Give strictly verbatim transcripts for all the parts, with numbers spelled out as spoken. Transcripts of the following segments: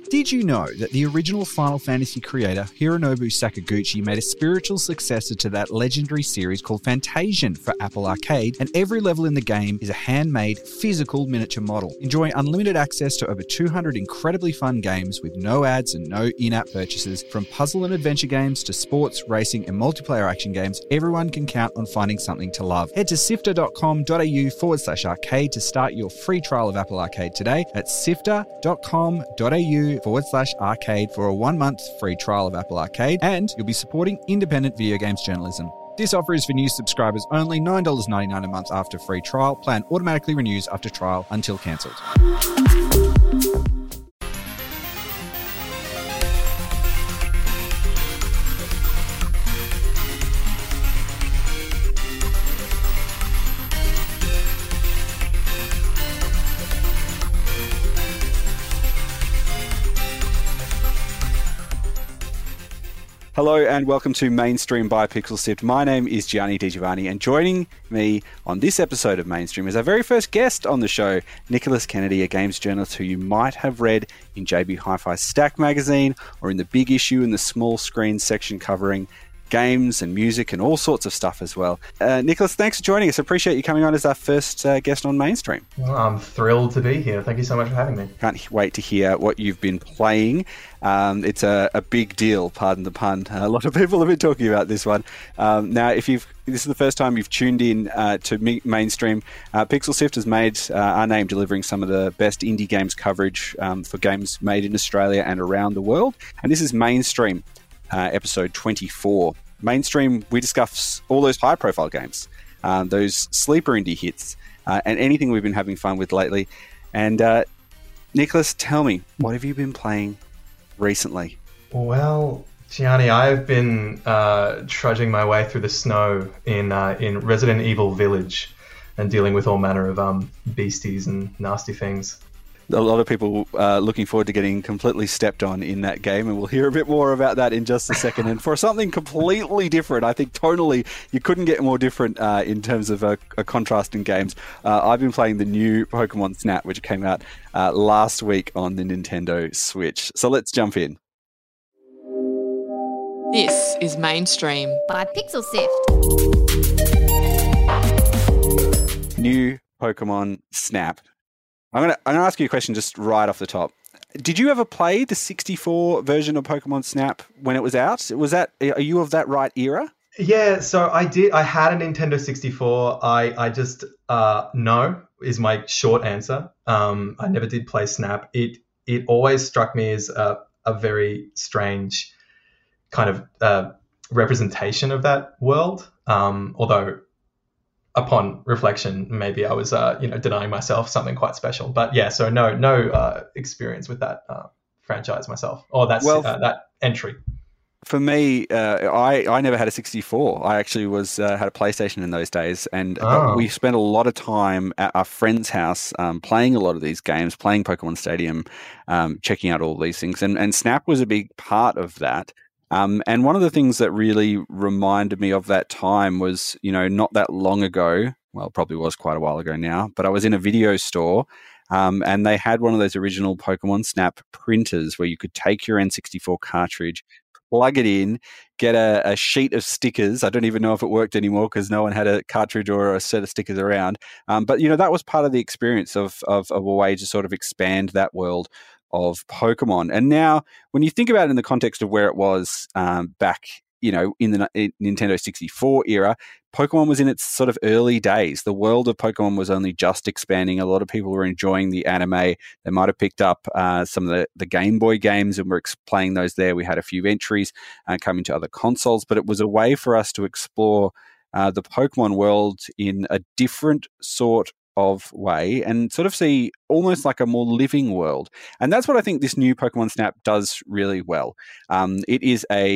Did you know that the original Final Fantasy creator, Hironobu Sakaguchi, made a spiritual successor to that legendary series called Fantasian for Apple Arcade, and every level in the game is a handmade, physical miniature model. Enjoy unlimited access to over two hundred incredibly fun games with no ads and no in-app purchases. From puzzle and adventure games to sports, racing, and multiplayer action games, everyone can count on finding something to love. Head to sifter.com.au forward slash arcade to start your free trial of Apple Arcade today. That's sifter.com.au forward slash arcade for a one-month free trial of Apple Arcade, and you'll be supporting independent video games journalism. This offer is for new subscribers only, nine dollars ninety-nine a month after free trial. Plan automatically renews after trial until cancelled. Hello and welcome to Mainstream by Pixelsift. My name is Gianni Di Giovanni, and joining me on this episode of Mainstream is our very first guest on the show, Nicholas Kennedy, a games journalist who you might have read in J B Hi-Fi Stack magazine or in the big issue in the small screen section covering games and music and all sorts of stuff as well. Uh, Nicholas, thanks for joining us. I appreciate you coming on as our first uh, guest on Mainstream. Well, I'm thrilled to be here. Thank you so much for having me. Can't wait to hear what you've been playing. Um, it's a, a big deal, pardon the pun. A lot of people have been talking about this one. Um, now, if you've this is the first time you've tuned in uh, to me, Mainstream, uh, Pixelsift has made uh, our name delivering some of the best indie games coverage um, for games made in Australia and around the world. And this is Mainstream, uh, episode twenty-four. Mainstream, we discuss all those high-profile games, um, those sleeper indie hits, uh, and anything we've been having fun with lately. And uh, Nicholas, tell me, what have you been playing recently? Well, Gianni, I've been uh, trudging my way through the snow in uh, in Resident Evil Village and dealing with all manner of um, beasties and nasty things. A lot of people uh, looking forward to getting completely stepped on in that game, and we'll hear a bit more about that in just a second. And for something completely different, I think tonally you couldn't get more different uh, in terms of a, a contrast in games. Uh, I've been playing the new Pokemon Snap, which came out uh, last week on the Nintendo Switch. So let's jump in. This is Mainstream by Pixelsift. New Pokemon Snap. I'm going to I'm going to ask you a question just right off the top. Did you ever play the sixty-four version of Pokemon Snap when it was out? Was that are you of that right era? Yeah, so I did. I had a Nintendo sixty-four. I I just uh, no is my short answer. Um, I never did play Snap. It it always struck me as a a very strange kind of uh, representation of that world. Um, although, upon reflection, maybe I was, uh, you know, denying myself something quite special. But yeah, so no, no uh, experience with that uh, franchise myself, or that's well, uh, that entry. For me, uh, I I never had a sixty-four. I actually was uh, had a PlayStation in those days, and Oh. we spent a lot of time at our friend's house um, playing a lot of these games, playing Pokemon Stadium, um, checking out all these things, and and Snap was a big part of that. Um, and one of the things that really reminded me of that time was, you know, not that long ago, well, probably was quite a while ago now, but I was in a video store um, and they had one of those original Pokemon Snap printers where you could take your N sixty-four cartridge, plug it in, get a, a sheet of stickers. I don't even know if it worked anymore because no one had a cartridge or a set of stickers around. Um, but, you know, that was part of the experience of, of, of a way to sort of expand that world of Pokemon. And now when you think about it in the context of where it was um, back, you know, in the in Nintendo sixty-four era, Pokemon was in its sort of early days. The world of Pokemon was only just expanding. A lot of people were enjoying the anime. They might have picked up uh, some of the, the Game Boy games and were ex- playing those there. We had a few entries uh, coming to other consoles, but it was a way for us to explore uh, the Pokemon world in a different sort of way and sort of see almost like a more living world. And that's what I think this new Pokemon Snap does really well. Um, it is a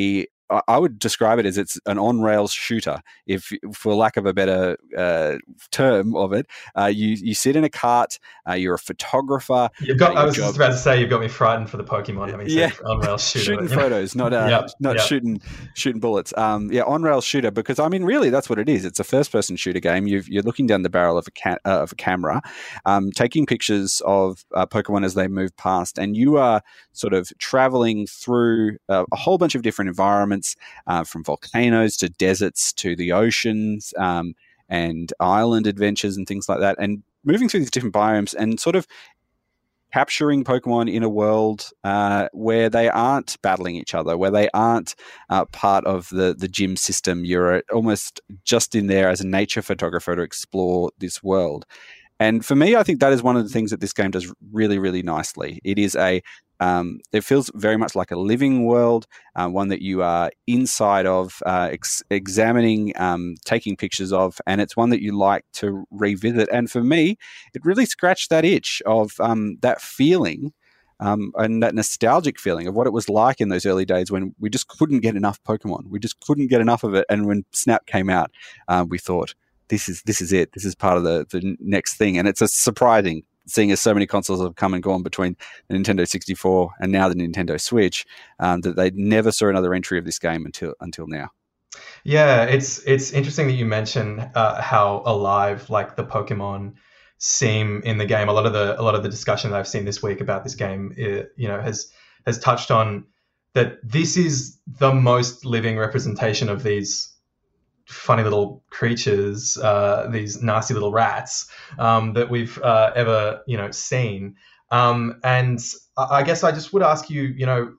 I, I would describe it as it's an on-rails shooter, if for lack of a better uh, term of it. Uh, you you sit in a cart. Uh, you're a photographer. You've got. Uh, I was job, just about to say you've got me frightened for the Pokemon having yeah, said on-rails shooter. shooting but, you know. photos, not uh, Yep, not yep. shooting shooting bullets. Um, yeah, on-rails shooter, because I mean, really, that's what it is. It's a first-person shooter game. You've, you're looking down the barrel of a ca- uh, of a camera, um, taking pictures of uh, Pokemon as they move past, and you are sort of traveling through uh, a whole bunch of different environments, uh, from volcanoes to deserts to the oceans, um, and island adventures and things like that, and moving through these different biomes and sort of capturing Pokemon in a world uh, where they aren't battling each other, where they aren't uh, part of the, the gym system. You're almost just in there as a nature photographer to explore this world. And for me, I think that is one of the things that this game does really, really nicely. It is a, um, it feels very much like a living world, uh, one that you are inside of, uh, ex- examining, um, taking pictures of, and it's one that you like to revisit. And for me, it really scratched that itch of um, that feeling, um, and that nostalgic feeling of what it was like in those early days when we just couldn't get enough Pokemon. We just couldn't get enough of it. And when Snap came out, uh, we thought, This is this is it. This is part of the, the next thing, and it's a surprising seeing as so many consoles have come and gone between the Nintendo sixty-four and now the Nintendo Switch, um, that they never saw another entry of this game until until now. Yeah, it's it's interesting that you mention uh, how alive like the Pokemon seem in the game. A lot of the a lot of the discussion that I've seen this week about this game, it, you know, has has touched on that this is the most living representation of these funny little creatures, uh, these nasty little rats, um, that we've uh, ever, you know, seen. Um, and I guess I just would ask you, you know,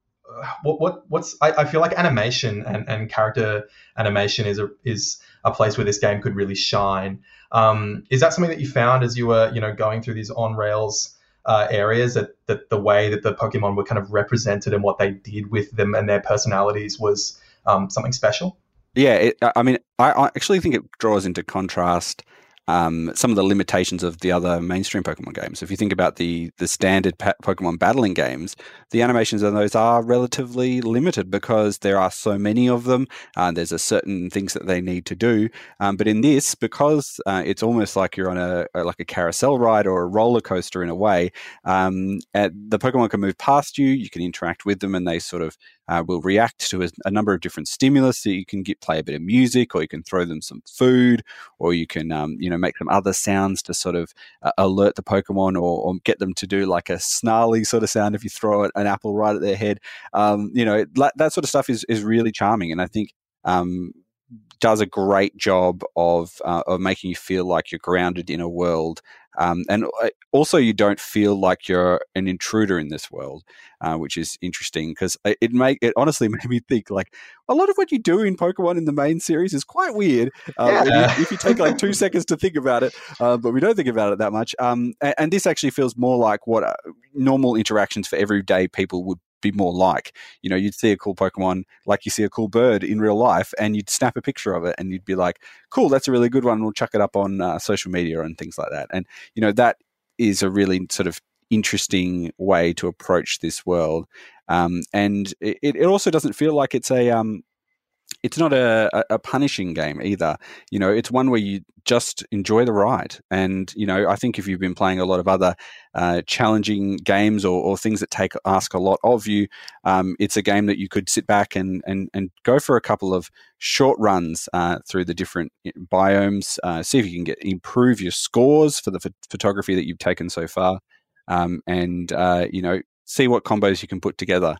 what what what's I, I feel like animation and, and character animation is a is a place where this game could really shine. Um, is that something that you found as you were, you know, going through these on rails uh, areas, that that the way that the Pokemon were kind of represented and what they did with them and their personalities was um, something special? Yeah, it, I mean, I, I actually think it draws into contrast um, some of the limitations of the other mainstream Pokemon games. If you think about the the standard pa- Pokemon battling games, the animations on those are relatively limited because there are so many of them. Uh, there's a certain things that they need to do. Um, but in this, because uh, it's almost like you're on a, a like a carousel ride or a roller coaster in a way, um, at, the Pokemon can move past you. You can interact with them, and they sort of Uh, will react to a, a number of different stimulus. So you can get play a bit of music, or you can throw them some food, or you can um, you know make them other sounds to sort of uh, alert the Pokemon, or, or get them to do like a snarly sort of sound if you throw an apple right at their head. Um, you know that, that sort of stuff is is really charming, and I think um, does a great job of uh, of making you feel like you're grounded in a world. Um, and also, you don't feel like you're an intruder in this world, uh, which is interesting because it make it honestly made me think like a lot of what you do in Pokemon in the main series is quite weird. Uh, Yeah. you, if you take like two seconds to think about it, uh, but we don't think about it that much. Um, and, and this actually feels more like what uh, normal interactions for everyday people would be more like. You know, you'd see a cool Pokemon like you see a cool bird in real life, and you'd snap a picture of it and you'd be like, cool, that's a really good one. We'll chuck it up on uh, social media and things like that. And, you know, that is a really sort of interesting way to approach this world. Um, and it, it also doesn't feel like it's a, um, it's not a, a punishing game either. You know, it's one where you just enjoy the ride. And, you know, I think if you've been playing a lot of other uh, challenging games or, or things that take ask a lot of you, um, it's a game that you could sit back and, and, and go for a couple of short runs uh, through the different biomes, uh, see if you can get improve your scores for the ph- photography that you've taken so far, um, and, uh, you know, see what combos you can put together.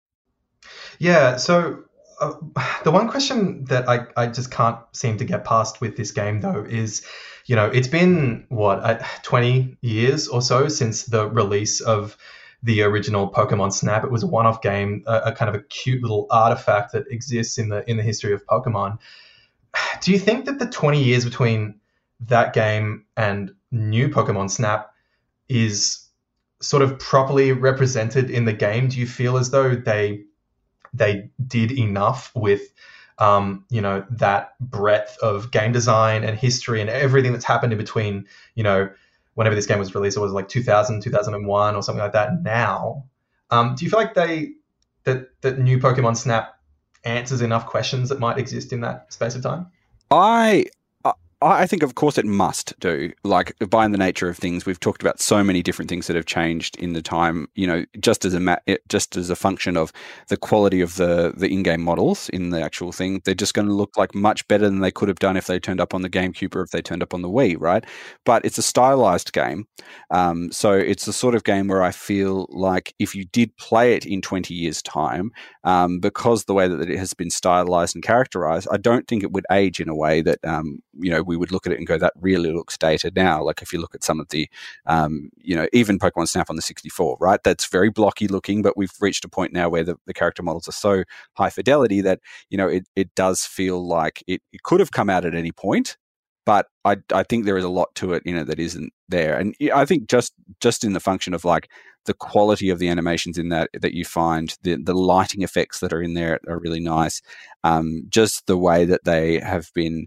Yeah, so uh, the one question that I, I just can't seem to get past with this game, though, is, you know, it's been, what, uh, twenty years or so since the release of the original Pokemon Snap. It was a one-off game, a, a kind of a cute little artifact that exists in the in the history of Pokemon. Do you think that the twenty years between that game and new Pokemon Snap is sort of properly represented in the game? Do you feel as though they they did enough with, um, you know, that breadth of game design and history and everything that's happened in between, you know, whenever this game was released, it was like two thousand, two thousand one or something like that now. Um, do you feel like they, that, that new Pokemon Snap answers enough questions that might exist in that space of time? I I think, of course, it must do. Like, by the nature of things, we've talked about so many different things that have changed in the time. You know, just as a ma- just as a function of the quality of the the in-game models in the actual thing, they're just going to look like much better than they could have done if they turned up on the GameCube or if they turned up on the Wii, right? But it's a stylized game, um, so it's the sort of game where I feel like if you did play it in twenty years' time, um, because the way that it has been stylized and characterized, I don't think it would age in a way that um, you know. We would look at it and go, that really looks dated now. Like if you look at some of the, um, you know, even Pokemon Snap on the sixty-four, right? That's very blocky looking, but we've reached a point now where the, the character models are so high fidelity that, you know, it, it does feel like it, it could have come out at any point, but I, I think there is a lot to it, you know, that isn't there. And I think just, just in the function of like the quality of the animations in that, that you find, the, the lighting effects that are in there are really nice. Um, just the way that they have been,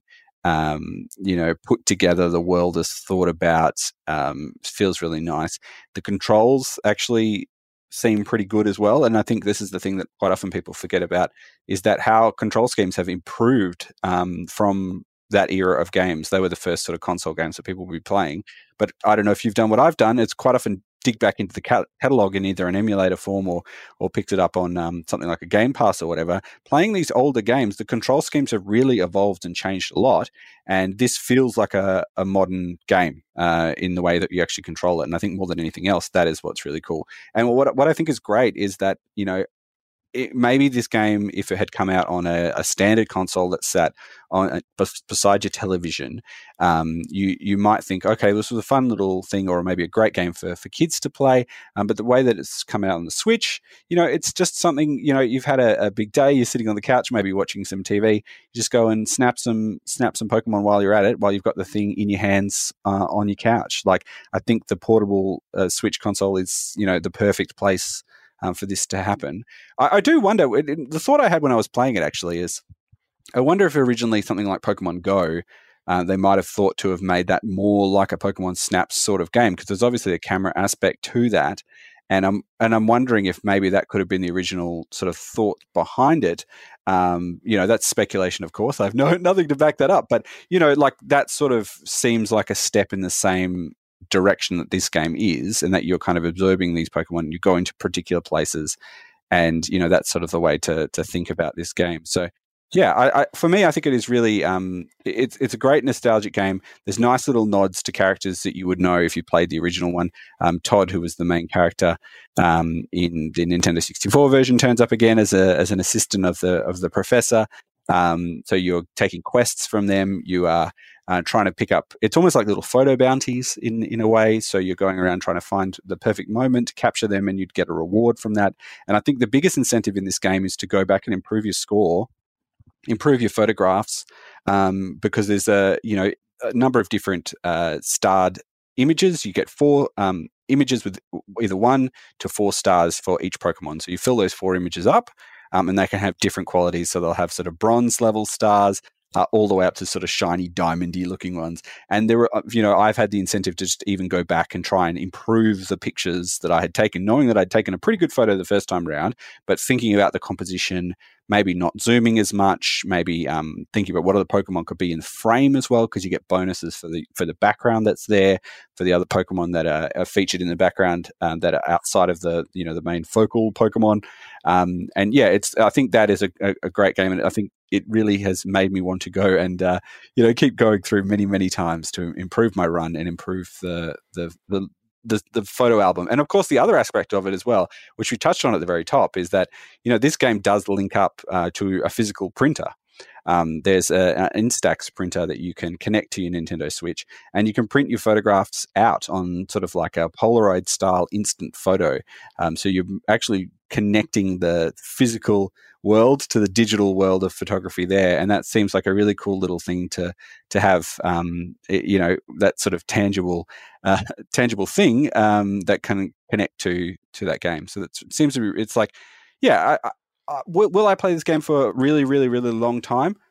Um, you know, put together, the world is thought about, um, feels really nice. The controls actually seem pretty good as well. And I think this is the thing that quite often people forget about, is that how control schemes have improved um, from that era of games. They were the first sort of console games that people would be playing. But I don't know if you've done what I've done. It's quite often dig back into the cat- catalog in either an emulator form or or picked it up on um, something like a Game Pass or whatever. Playing these older games, the control schemes have really evolved and changed a lot, and this feels like a, a modern game uh, in the way that you actually control it. And I think more than anything else, that is what's really cool. And what what I think is great is that, you know, It, maybe this game, if it had come out on a, a standard console that sat on a, beside your television, um, you you might think, okay, this was a fun little thing, or maybe a great game for, for kids to play. Um, but the way that it's come out on the Switch, you know, it's just something. You know, you've had a, a big day, you're sitting on the couch, maybe watching some T V. You just go and snap some snap some Pokemon while you're at it, while you've got the thing in your hands uh, on your couch. Like, I think the portable uh, Switch console is, you know, the perfect place Um, for this to happen. I, I do wonder, it, it, the thought I had when I was playing it actually is, I wonder if originally something like Pokemon Go, uh, they might have thought to have made that more like a Pokemon Snap sort of game, because there's obviously a camera aspect to that. And I'm and I'm wondering if maybe that could have been the original sort of thought behind it. Um, you know, that's speculation, of course. I have no nothing to back that up, but you know, like that sort of seems like a step in the same direction that this game is, and that you're kind of absorbing these Pokemon, you go into particular places, and you know that's sort of the way to to think about this game. So yeah, I, I, for me, I think it is really um, it's it's a great nostalgic game. There's nice little nods to characters that you would know if you played the original one. Um, Todd, who was the main character um, in the Nintendo sixty-four version, turns up again as a as an assistant of the of the professor. Um, so you're taking quests from them. You are uh, trying to pick up. It's almost like little photo bounties in in a way. So you're going around trying to find the perfect moment, capture them, and you'd get a reward from that. And I think the biggest incentive in this game is to go back and improve your score, improve your photographs, um, because there's a you know a number of different uh, starred images. You get four um, images with either one to four stars for each Pokemon. So you fill those four images up. Um, and they can have different qualities. So they'll have sort of bronze level stars uh, all the way up to sort of shiny, diamondy looking ones. And there were, you know, I've had the incentive to just even go back and try and improve the pictures that I had taken, knowing that I'd taken a pretty good photo the first time around, but thinking about the composition, maybe not zooming as much, maybe um, thinking about what other Pokemon could be in frame as well, because you get bonuses for the for the background that's there, for the other Pokemon that are, are featured in the background um, that are outside of the you know the main focal Pokemon. Um, and yeah, it's I think that is a, a, a great game, and I think it really has made me want to go and uh, you know keep going through many many times to improve my run and improve the the the The, the photo album. And of course, the other aspect of it as well, which we touched on at the very top, is that, you know, this game does link up uh, to a physical printer. Um, there's an Instax printer that you can connect to your Nintendo Switch, and you can print your photographs out on sort of like a Polaroid style instant photo. Um, so you're actually connecting the physical world to the digital world of photography there, and that seems like a really cool little thing to to have. Um, it, you know, that sort of tangible, uh, tangible thing um, that can connect to to that game. So that seems to be. It's like, yeah, I, I, I, will, will I play this game for a really, really, really long time?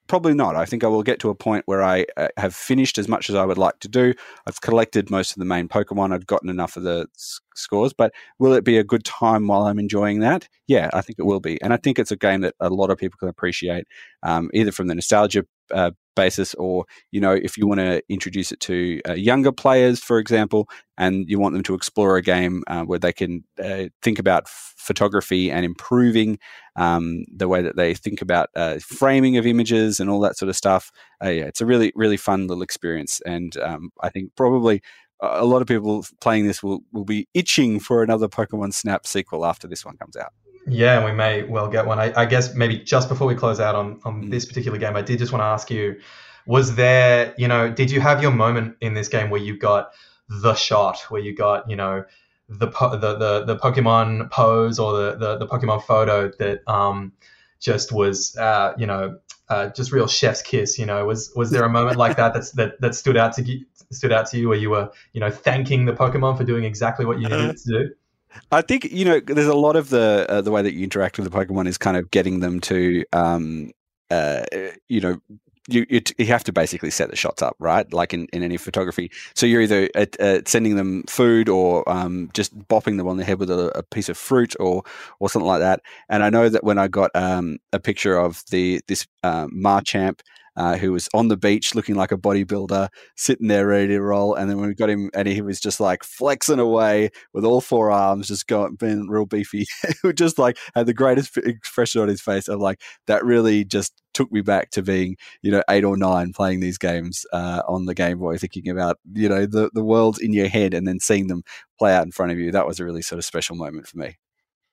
Probably not. I think I will get to a point where I uh, have finished as much as I would like to do. I've collected most of the main Pokemon. I've gotten enough of the s- scores, but will it be a good time while I'm enjoying that? Yeah, I think it will be. And I think it's a game that a lot of people can appreciate, um, either from the nostalgia uh, basis or, you know, if you want to introduce it to uh, younger players, for example, and you want them to explore a game uh, where they can uh, think about f- photography and improving um, the way that they think about uh, framing of images and all that sort of stuff. Uh, yeah, it's a really, really fun little experience. And um, I think probably a lot of people playing this will, will be itching for another Pokemon Snap sequel after this one comes out. Yeah, we may well get one. I, I guess maybe just before we close out on, on Mm. this particular game, I did just want to ask you, was there, you know, did you have your moment in this game where you got the shot, where you got, you know, the po- the, the the Pokemon pose or the, the, the Pokemon photo that um just was, uh, you know, uh, just real chef's kiss, you know? Was was there a moment like that that's, that that stood out to you, stood out to you where you were, you know, thanking the Pokemon for doing exactly what you needed to do? I think, you know, there's a lot of the uh, the way that you interact with the Pokemon is kind of getting them to, um, uh, you know, you, you you have to basically set the shots up, right? Like in, in any photography. So you're either at, uh, sending them food or um, just bopping them on the head with a, a piece of fruit or or something like that. And I know that when I got um, a picture of the this uh, Marchamp, Uh, who was on the beach looking like a bodybuilder, sitting there ready to roll. And then when we got him, and he was just like flexing away with all four arms, just going, being real beefy. It just like had the greatest expression on his face of like, that really just took me back to being, you know, eight or nine playing these games uh, on the Game Boy, thinking about, you know, the, the world's in your head and then seeing them play out in front of you. That was a really sort of special moment for me.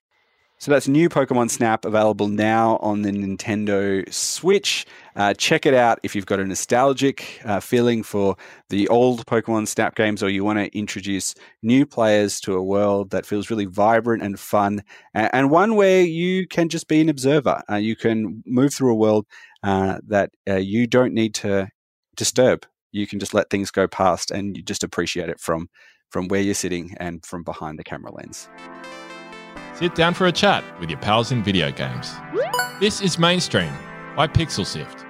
So that's new Pokemon Snap, available now on the Nintendo Switch. Uh, check it out if you've got a nostalgic uh, feeling for the old Pokemon Snap games, or you want to introduce new players to a world that feels really vibrant and fun, and, and one where you can just be an observer. Uh, you can move through a world uh, that uh, you don't need to disturb. You can just let things go past, and you just appreciate it from, from where you're sitting and from behind the camera lens. Sit down for a chat with your pals in video games. This is Mainstream by PixelSift.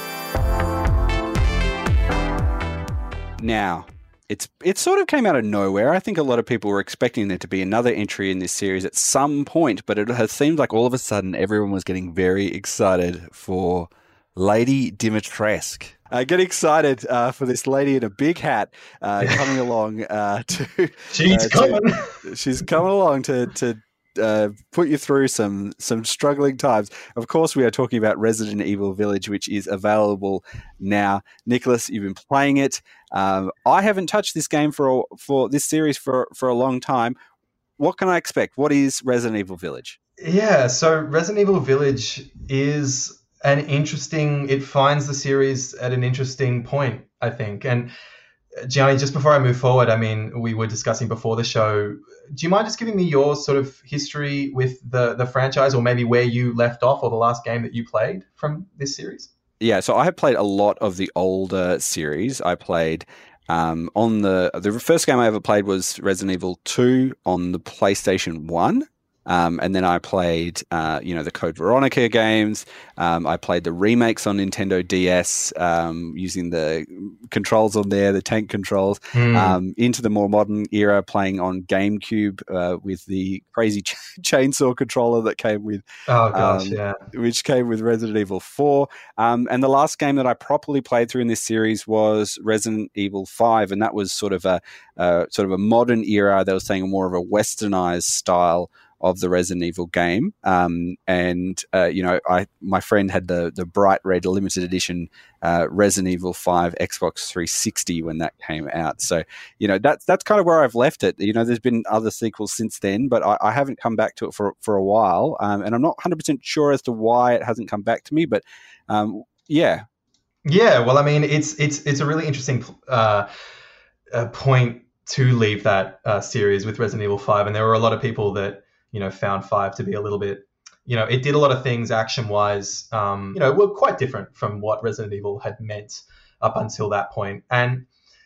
Now, it's it sort of came out of nowhere. I think a lot of people were expecting there to be another entry in this series at some point, but it has seemed like all of a sudden everyone was getting very excited for Lady Dimitrescu. Uh, get excited uh, for this lady in a big hat uh, coming along uh, to. She's uh, coming. To, she's coming along to to. Uh, put you through some some struggling times. Of course, we are talking about Resident Evil Village, which is available now. Nicholas, you've been playing it. Um, I haven't touched this game for for this series for for a long time. What can I expect? What is Resident Evil Village? Yeah, so Resident Evil Village is an interesting. It finds the series at an interesting point, I think. And Gianni, just before I move forward, I mean, we were discussing before the show. Do you mind just giving me your sort of history with the, the franchise, or maybe where you left off, or the last game that you played from this series? Yeah, so I have played a lot of the older series. I played um, on the the first game I ever played was Resident Evil two on the PlayStation one. Um, and then I played, uh, you know, the Code Veronica games. Um, I played the remakes on Nintendo D S um, using the controls on there, the tank controls. Mm. Um, into the more modern era, playing on GameCube uh, with the crazy ch- chainsaw controller that came with. Oh gosh, um, yeah. Which came with Resident Evil four. Um, and the last game that I properly played through in this series was Resident Evil five, and that was sort of a uh, sort of a modern era. They were saying more of a westernized style of the Resident Evil game. Um, and, uh, you know, I my friend had the the bright red limited edition uh, Resident Evil five Xbox three sixty when that came out. So, you know, that's that's kind of where I've left it. You know, there's been other sequels since then, but I, I haven't come back to it for, for a while. Um, and I'm not one hundred percent sure as to why it hasn't come back to me, but um, yeah. Yeah, well, I mean, it's it's it's a really interesting uh, uh, point to leave that uh, series with Resident Evil five. And there were a lot of people that, you know, found five to be a little bit, you know, it did a lot of things action-wise, um, you know, were quite different from what Resident Evil had meant up until that point. And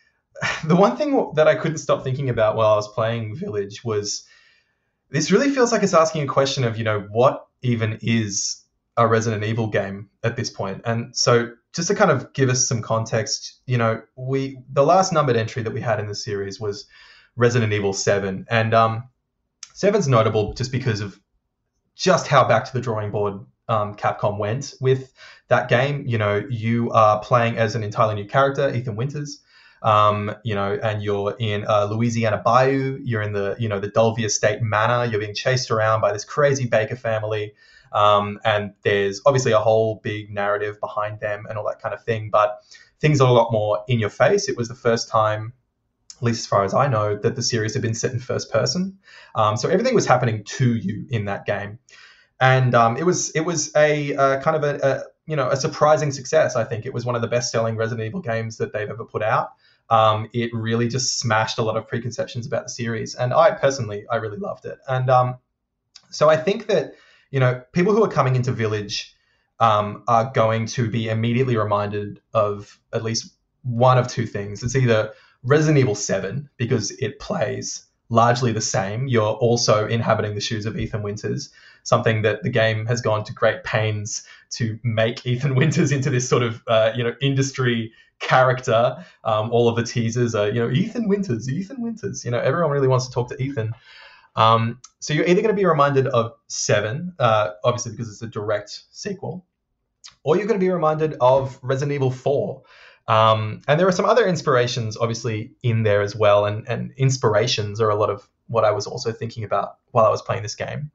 the one thing that I couldn't stop thinking about while I was playing Village was this really feels like it's asking a question of, you know, what even is a Resident Evil game at this point. And so just to kind of give us some context, you know, we the last numbered entry that we had in the series was Resident Evil seven. And um, seven's notable just because of just how back to the drawing board um, Capcom went with that game. You know, you are playing as an entirely new character, Ethan Winters, um, you know, and you're in uh, Louisiana Bayou. You're in the, you know, the Dulvia State Manor. You're being chased around by this crazy Baker family. Um, and there's obviously a whole big narrative behind them and all that kind of thing. But things are a lot more in your face. It was the first time, at least as far as I know, that the series had been set in first person. Um, so everything was happening to you in that game. And um, it was it was a uh, kind of a, a you know a surprising success. I think it was one of the best selling Resident Evil games that they've ever put out. Um, it really just smashed a lot of preconceptions about the series, and I personally I really loved it. And um, so I think that you know people who are coming into Village um, are going to be immediately reminded of at least one of two things. It's either Resident Evil seven, because it plays largely the same. You're also inhabiting the shoes of Ethan Winters, something that the game has gone to great pains to make Ethan Winters into this sort of, uh, you know, industry character. Um, all of the teasers are, you know, Ethan Winters, Ethan Winters. You know, everyone really wants to talk to Ethan. Um, so you're either going to be reminded of seven, uh, obviously because it's a direct sequel, or you're going to be reminded of Resident Evil four. Um, and there are some other inspirations, obviously, in there as well. And, and inspirations are a lot of what I was also thinking about while I was playing this game.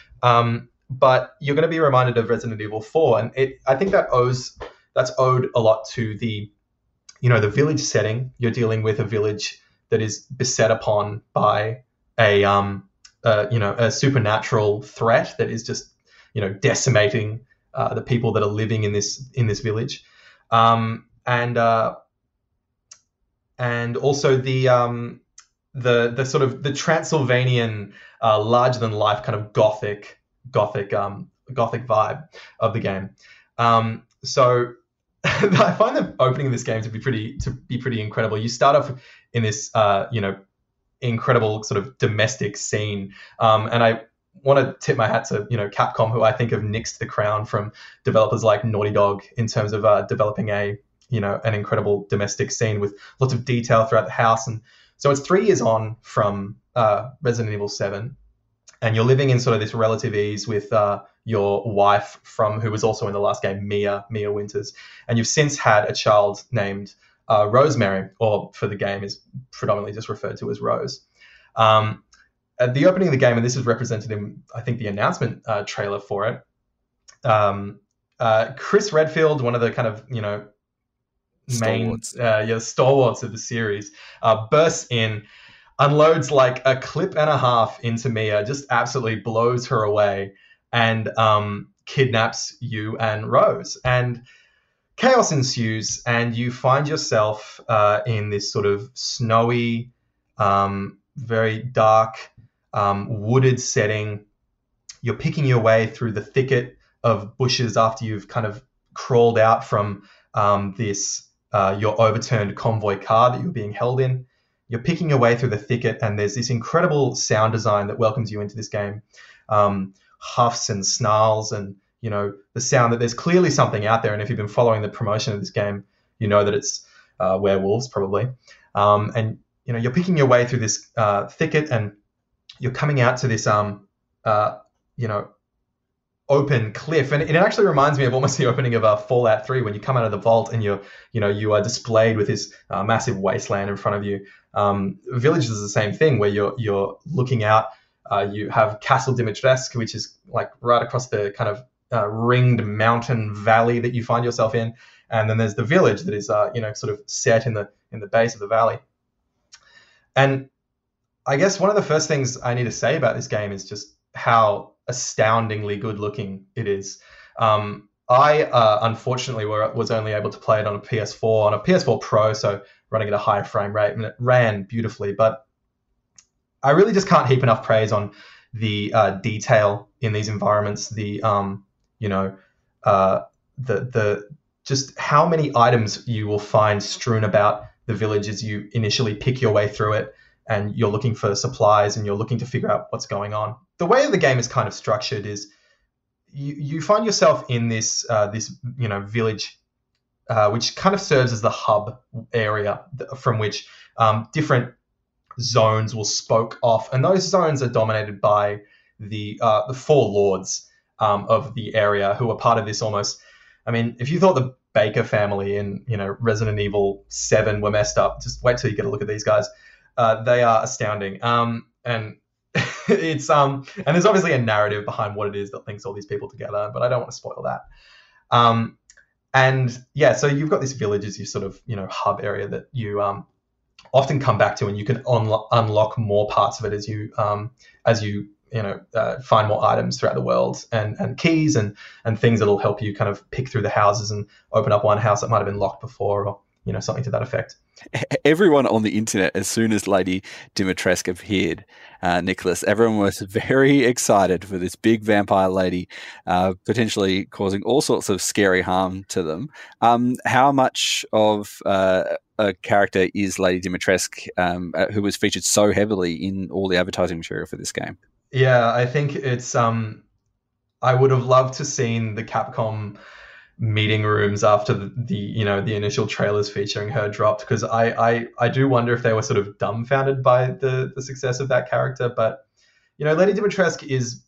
Um, but you're going to be reminded of Resident Evil four. And it, I think that owes, that's owed a lot to the, you know, the village setting. You're dealing with a village that is beset upon by a, um, uh, you know, a supernatural threat that is just, you know, decimating uh, the people that are living in this, in this village. Um, And uh, and also the um, the the sort of the Transylvanian, uh, larger than life kind of gothic gothic um, gothic vibe of the game. Um, so I find the opening of this game to be pretty to be pretty incredible. You start off in this uh, you know incredible sort of domestic scene, um, and I want to tip my hat to you know Capcom, who I think have nixed the crown from developers like Naughty Dog in terms of uh, developing a you know, an incredible domestic scene with lots of detail throughout the house. And so it's three years on from uh, Resident Evil seven, and you're living in sort of this relative ease with uh, your wife from, who was also in the last game, Mia, Mia Winters. And you've since had a child named uh, Rosemary, or for the game is predominantly just referred to as Rose. Um, at the opening of the game, and this is represented in, I think, the announcement uh, trailer for it, um, uh, Chris Redfield, one of the kind of, you know, main uh, yeah, stalwarts of the series, uh, bursts in, unloads like a clip and a half into Mia, just absolutely blows her away, and um, kidnaps you and Rose. And chaos ensues, and you find yourself uh, in this sort of snowy, um, very dark, um, wooded setting. You're picking your way through the thicket of bushes after you've kind of crawled out from um, this Uh, your overturned convoy car that you're being held in. You're picking your way through the thicket, and there's this incredible sound design that welcomes you into this game. Um, huffs and snarls, and you know the sound that there's clearly something out there. And if you've been following the promotion of this game, you know that it's uh, werewolves probably. Um, and you know you're picking your way through this uh, thicket, and you're coming out to this um, uh, you know. open cliff, and it actually reminds me of almost the opening of uh, Fallout three, when you come out of the vault and you're, you know, you are displayed with this uh, massive wasteland in front of you. Um, Village is the same thing, where you're you're looking out. Uh, you have Castle Dimitrescu, which is like right across the kind of uh, ringed mountain valley that you find yourself in, and then there's the village that is, uh, you know, sort of set in the in the base of the valley. And I guess one of the first things I need to say about this game is just how astoundingly good looking it is. Um, I uh, unfortunately were, was only able to play it on a P S four, on a P S four Pro, so running at a higher frame rate, and it ran beautifully. But I really just can't heap enough praise on the uh, detail in these environments. The um, you know, uh, the the just how many items you will find strewn about the village as you initially pick your way through it, and you're looking for supplies and you're looking to figure out what's going on. The way the game is kind of structured is you, you find yourself in this uh, this you know village, uh, which kind of serves as the hub area from which um, different zones will spoke off, and those zones are dominated by the uh, the four lords um, of the area, who are part of this almost. I mean, if you thought the Baker family in you know Resident Evil seven were messed up, just wait till you get a look at these guys. Uh, they are astounding, um, and it's um, and there's obviously a narrative behind what it is that links all these people together, but I don't want to spoil that. Um, and yeah, so you've got this village as your sort of you know hub area that you um, often come back to, and you can unlock, unlock more parts of it as you um, as you you know uh, find more items throughout the world, and and keys and and things that'll help you kind of pick through the houses and open up one house that might have been locked before, or you know something to that effect. Everyone on the internet, as soon as Lady Dimitrescu appeared, uh, Nicholas, everyone was very excited for this big vampire lady, uh, potentially causing all sorts of scary harm to them. Um, how much of uh, a character is Lady Dimitrescu, um, uh, who was featured so heavily in all the advertising material for this game? Yeah, I think it's. Um, I would have loved to seen the Capcom meeting rooms after the, the you know the initial trailers featuring her dropped, because I, I I do wonder if they were sort of dumbfounded by the the success of that character. But you know Lady Dimitrescu is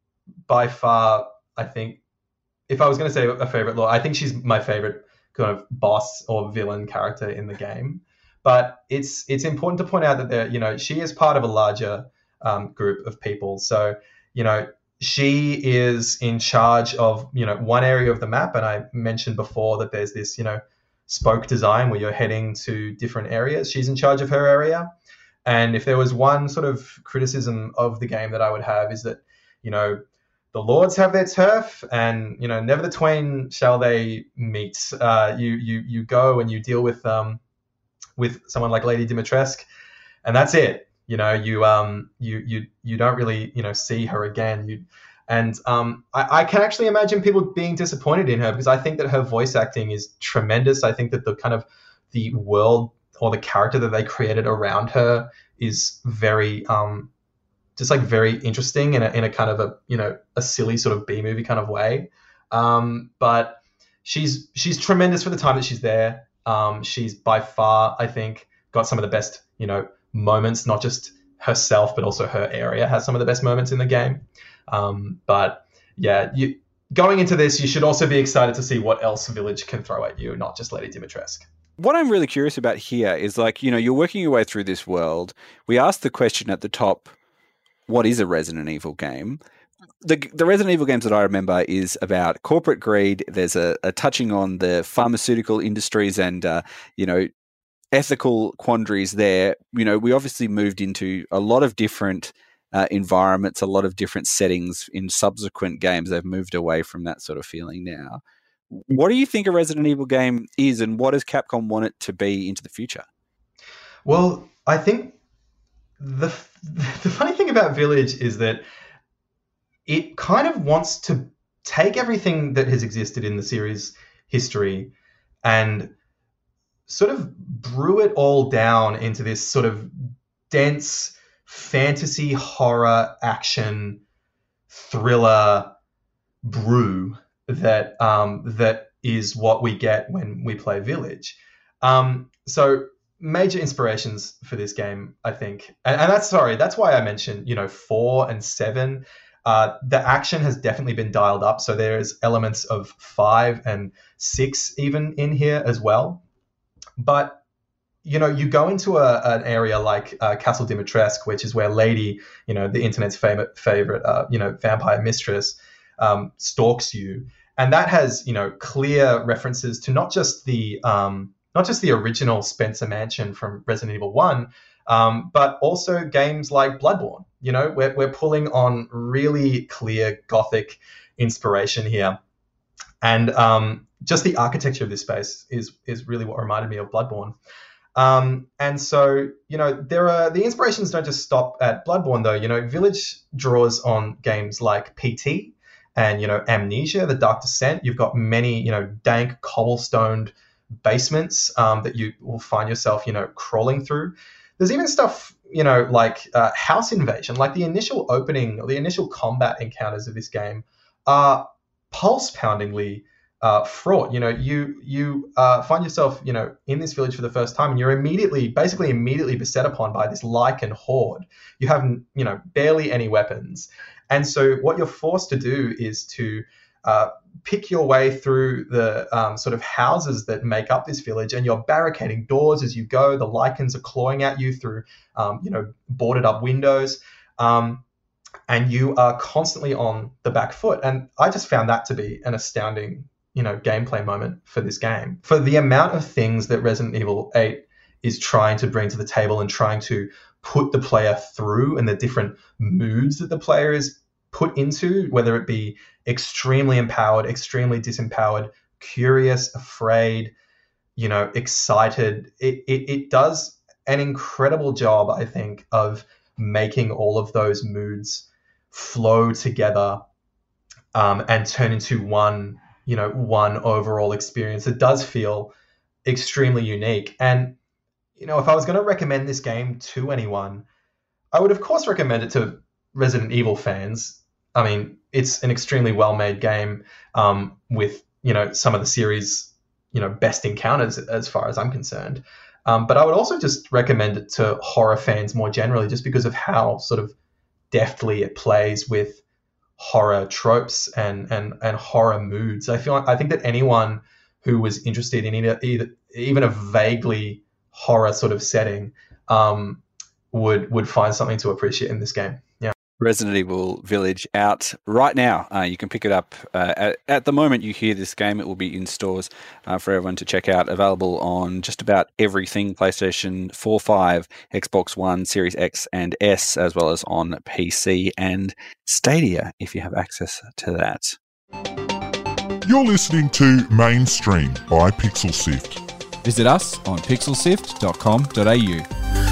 by far, I think, if I was going to say a favorite lord, I think she's my favorite kind of boss or villain character in the game. But it's it's important to point out that there you know she is part of a larger um, group of people. So you know she is in charge of, you know, one area of the map. And I mentioned before that there's this, you know, spoke design where you're heading to different areas. She's in charge of her area. And if there was one sort of criticism of the game that I would have is that, you know, the lords have their turf and, you know, never the twain shall they meet. Uh, you, you, you go and you deal with, um, with someone like Lady Dimitrescu, and that's it. You know, you um you you you don't really you know see her again. You and um I, I can actually imagine people being disappointed in her, because I think that her voice acting is tremendous. I think that the kind of the world or the character that they created around her is very um just like very interesting in a in a kind of a you know a silly sort of B movie kind of way. Um, but she's she's tremendous for the time that she's there. Um, she's by far, I think, got some of the best you know. moments, not just herself, but also her area has some of the best moments in the game. Um, but yeah, you, going into this, you should also be excited to see what else Village can throw at you, not just Lady Dimitrescu. What I'm really curious about here is, like, you know, you're working your way through this world. We asked the question at the top, what is a Resident Evil game? The, the Resident Evil games that I remember is about corporate greed. There's a, a touching on the pharmaceutical industries and, uh, you know, ethical quandaries there. You know, we obviously moved into a lot of different uh, environments, a lot of different settings in subsequent games. They've moved away from that sort of feeling now. What do you think a Resident Evil game is, and what does Capcom want it to be into the future? Well, I think the the funny thing about Village is that it kind of wants to take everything that has existed in the series history and sort of brew it all down into this sort of dense fantasy, horror, action, thriller brew that um, that is what we get when we play Village. Um, so major inspirations for this game, I think, and, and that's sorry, that's why I mentioned you know four and seven. Uh, the action has definitely been dialed up, so there's elements of five and six even in here as well. But, you know, you go into a, an area like uh, Castle Dimitrescu, which is where Lady, you know, the internet's favorite, favorite uh, you know, vampire mistress um, stalks you. And that has, you know, clear references to not just the um, not just the original Spencer Mansion from Resident Evil one, um, but also games like Bloodborne. You know, we're, we're pulling on really clear Gothic inspiration here. And um, just the architecture of this space is is really what reminded me of Bloodborne. Um, and so, you know, there are the inspirations don't just stop at Bloodborne, though. You know, Village draws on games like P T and, you know, Amnesia, The Dark Descent. You've got many, you know, dank cobblestoned basements um, that you will find yourself, you know, crawling through. There's even stuff, you know, like uh, House Invasion, like the initial opening or the initial combat encounters of this game are pulse-poundingly uh, fraught. You know, you you uh, find yourself, you know, in this village for the first time, and you're immediately, basically immediately beset upon by this Lycan horde. You have, you know, barely any weapons, and so what you're forced to do is to uh, pick your way through the um, sort of houses that make up this village, and you're barricading doors as you go. The Lycans are clawing at you through, um, you know, boarded up windows, um, and you are constantly on the back foot. And I just found that to be an astounding, you know, gameplay moment for this game. For the amount of things that Resident Evil eight is trying to bring to the table and trying to put the player through, and the different moods that the player is put into, whether it be extremely empowered, extremely disempowered, curious, afraid, you know, excited. It, it it does an incredible job, I think, of making all of those moods flow together um, and turn into one, you know, one overall experience. It does feel extremely unique. And, you know, if I was going to recommend this game to anyone, I would, of course, recommend it to Resident Evil fans. I mean, it's an extremely well-made game um, with, you know, some of the series, you know, best encounters as far as I'm concerned. Um, but I would also just recommend it to horror fans more generally, just because of how sort of deftly it plays with horror tropes and and and horror moods. I feel I think that anyone who was interested in either, either even a vaguely horror sort of setting um, would would find something to appreciate in this game. Yeah. Resident Evil Village out right now. Uh, you can pick it up uh, at, at the moment you hear this game. It will be in stores uh, for everyone to check out. Available on just about everything: PlayStation four, five, Xbox One, Series X and S, as well as on P C and Stadia if you have access to that. You're listening to Mainstream by Pixel Sift. Visit us on pixel sift dot com dot a u.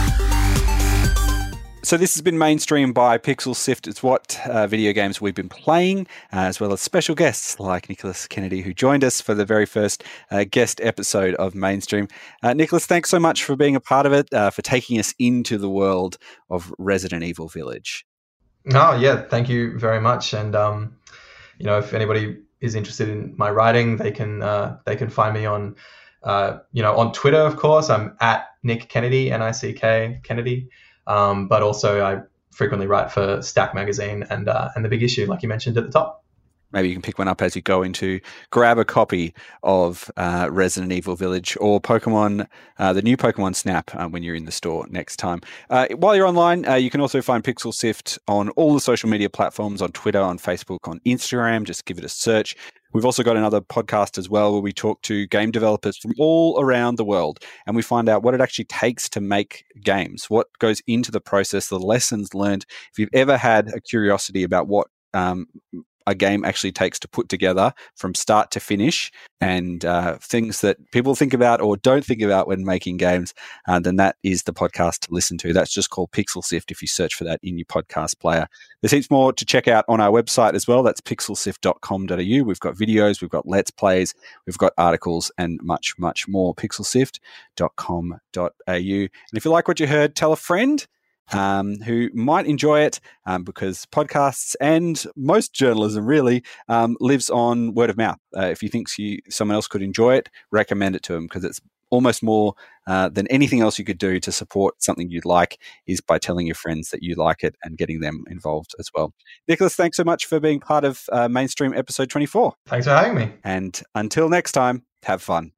So this has been Mainstream by Pixel Sift. It's what uh, video games we've been playing, uh, as well as special guests like Nicholas Kennedy, who joined us for the very first uh, guest episode of Mainstream. Uh, Nicholas, thanks so much for being a part of it, uh, for taking us into the world of Resident Evil Village. Oh, yeah, thank you very much. And, um, you know, if anybody is interested in my writing, they can uh, they can find me on, uh, you know, on Twitter, of course. I'm at Nick Kennedy, N I C K Kennedy. Um, but also I frequently write for Stack Magazine and uh, and The Big Issue, like you mentioned at the top. Maybe you can pick one up as you go into grab a copy of uh, Resident Evil Village or Pokemon, uh, the new Pokemon Snap uh, when you're in the store next time. Uh, while you're online, uh, you can also find Pixel Sift on all the social media platforms, on Twitter, on Facebook, on Instagram. Just give it a search. We've also got another podcast as well where we talk to game developers from all around the world, and we find out what it actually takes to make games, what goes into the process, the lessons learned. If you've ever had a curiosity about what um, a game actually takes to put together from start to finish, and uh, things that people think about or don't think about when making games, uh, then that is the podcast to listen to. That's just called Pixel Sift if you search for that in your podcast player. There's heaps more to check out on our website as well. That's pixel sift dot com dot a u. We've got videos, we've got Let's Plays, we've got articles, and much, much more. pixel sift dot com dot a u. And if you like what you heard, tell a friend um, who might enjoy it, um, because podcasts and most journalism really um, lives on word of mouth. Uh, if you think you, someone else could enjoy it, recommend it to them, because it's almost more uh, than anything else you could do to support something you'd like is by telling your friends that you like it and getting them involved as well. Nicholas, thanks so much for being part of uh, Mainstream episode twenty-four. Thanks for having me. And until next time, have fun.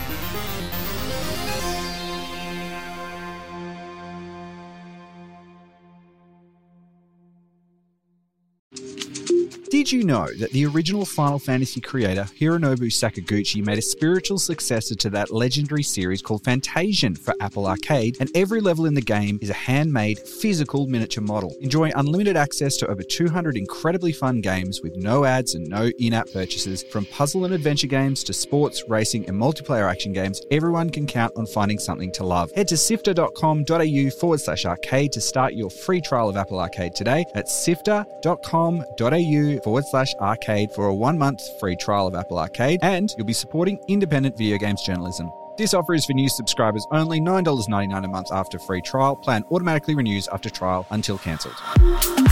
Did you know that the original Final Fantasy creator, Hironobu Sakaguchi, made a spiritual successor to that legendary series called Fantasian for Apple Arcade, and every level in the game is a handmade, physical miniature model. Enjoy unlimited access to over two hundred incredibly fun games with no ads and no in-app purchases. From puzzle and adventure games to sports, racing, and multiplayer action games, everyone can count on finding something to love. Head to sifter dot com dot a u forward slash arcade to start your free trial of Apple Arcade today. That's sifter dot com dot a u forward slash arcade for a one-month free trial of Apple Arcade, and you'll be supporting independent video games journalism. This offer is for new subscribers only, nine dollars ninety-nine a month after free trial. Plan automatically renews after trial until cancelled.